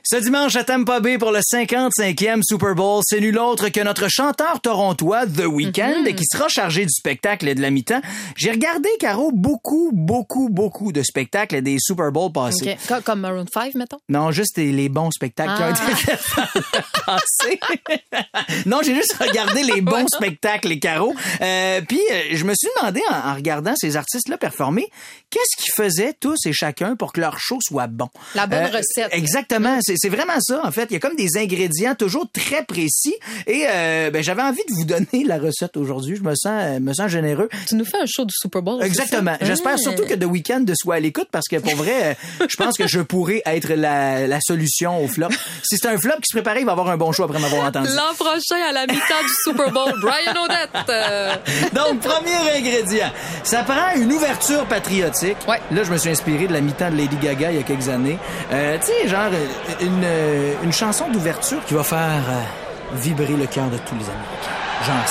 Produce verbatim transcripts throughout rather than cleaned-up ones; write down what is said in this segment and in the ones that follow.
Ce dimanche à Tampa Bay pour le cinquante-cinquième Super Bowl, c'est nul autre que notre chanteur torontois The Weeknd mm-hmm. qui sera chargé du spectacle et de la mi-temps. J'ai regardé, Caro, beaucoup, beaucoup, beaucoup de spectacles des Super Bowls passés. Okay. Comme Maroon cinq, mettons? Non, juste les bons spectacles ah. qui ont été faits passés. Non, j'ai juste regardé les bons ouais, spectacles, les Caro. Euh, Puis, euh, je me suis demandé, en, en regardant ces artistes-là performer, qu'est-ce qu'ils faisaient tous et chacun pour que leur show soit bon? La bonne euh, recette. Exactement. C'est, c'est vraiment ça, en fait. Il y a comme des ingrédients toujours très précis. Et euh, ben, j'avais envie de vous donner la recette aujourd'hui. Je me sens, euh, me sens généreux. Tu nous fais un show du Super Bowl. Exactement. J'espère mmh. surtout que The Weeknd soit à l'écoute parce que pour vrai, euh, je pense que je pourrais être la, la solution au flop. Si c'est un flop qui se préparait, il va avoir un bon show après m'avoir entendu. L'an prochain, à la mi-temps du Super Bowl, Brian Odette. Euh... Donc, premier ingrédient. Ça prend une ouverture patriotique. Ouais. Là, je me suis inspiré de la mi-temps de Lady Gaga il y a quelques années. Euh, tu sais, genre, une, une chanson d'ouverture qui va faire euh, vibrer le cœur de tous les Américains. Genre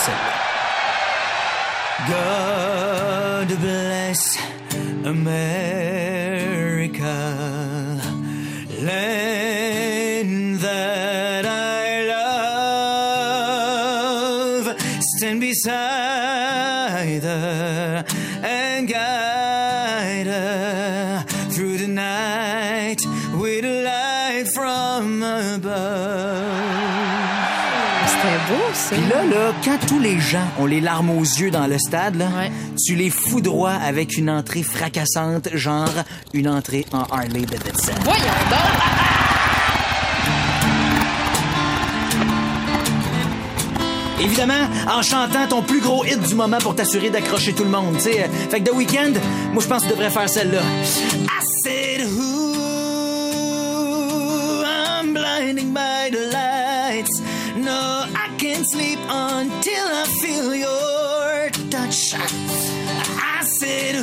celle-là. God bless America, land that I love, stand beside her and guide her through the night with a light from above. C'était beau, ça. Puis là, là, quand tous les gens ont les larmes aux yeux dans le stade, là, ouais. tu les foudroies avec une entrée fracassante, genre une entrée en Harley Davidson. Voyons donc! Évidemment, en chantant ton plus gros hit du moment pour t'assurer d'accrocher tout le monde, tu sais. Fait que The Weeknd, moi je pense que tu devrais faire celle-là. I said who, I'm blinding by the lights. No, I can't sleep until I feel your touch. I said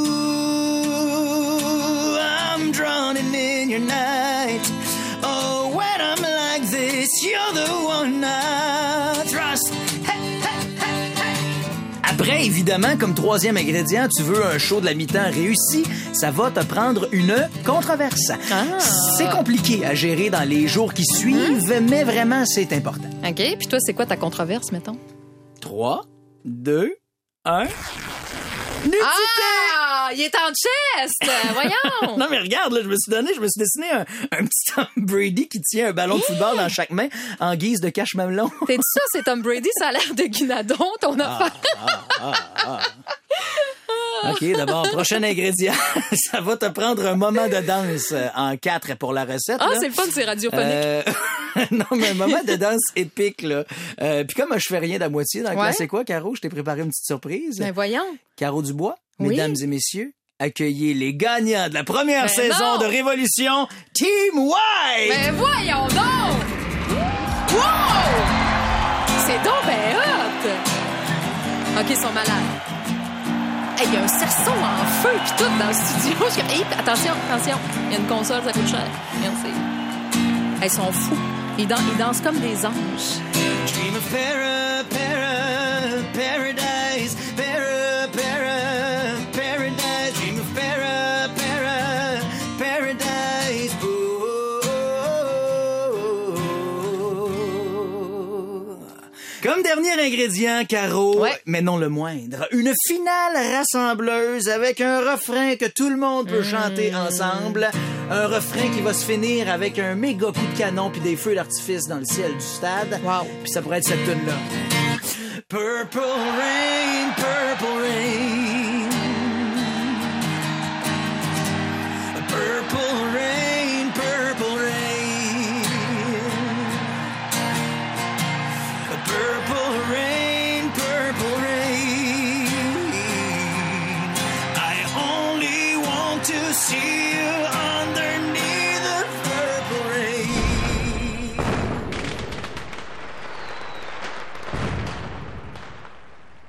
who, I'm drowning in your night. Oh, when I'm like this, you're the one I trust. Hey, hey, hey, hey. Après, évidemment, comme troisième ingrédient, tu veux un show de la mi-temps réussi, ça va te prendre une controverse. Ah. C'est compliqué à gérer dans les jours qui suivent, mmh. mais vraiment, c'est important. OK. Puis toi, c'est quoi ta controverse, mettons? trois, deux, un... Nudité! Ah! Il est en chest! Voyons! Non, mais regarde, là, je me suis donné, je me suis dessiné un, un petit Tom Brady qui tient un ballon de football dans chaque main en guise de cache-mamelon. T'es dit ça, c'est Tom Brady, ça a l'air de Guinadon, ton ah, affaire. Ah, ah, ah. OK, d'abord, prochain ingrédient. Ça va te prendre un moment de danse en quatre pour la recette. Ah, là. c'est le fun, c'est radiophonique. Euh... non, mais un moment de danse épique, là. Euh, Puis comme je fais rien d'à moitié dans le ouais. classe, c'est quoi, Caro? Je t'ai préparé une petite surprise. Ben voyons. Caro Dubois, oui. mesdames et messieurs, accueillez les gagnants de la première ben saison non. de Révolution, Team White! Ben voyons donc! Wow! C'est donc ben hot! OK, ils sont malades. Il hey, y a un cerceau en feu pis tout dans le studio. Je dis, hey, attention, attention. Il y a une console, ça coûte cher. Merci. Hey, ils sont fous. Ils, dan- ils dansent comme des anges. Dream of para, para, paradise, para, para, paradise. Dream of para, para, paradise. Oh, oh, oh, oh. Comme dernier ingrédient, Caro, ouais. mais non le moindre, une finale rassembleuse avec un refrain que tout le monde peut mmh. chanter ensemble. Un refrain qui va se finir avec un méga coup de canon puis des feux d'artifice dans le ciel du stade. Wow. Puis ça pourrait être cette tune-là. Purple rain, purple rain.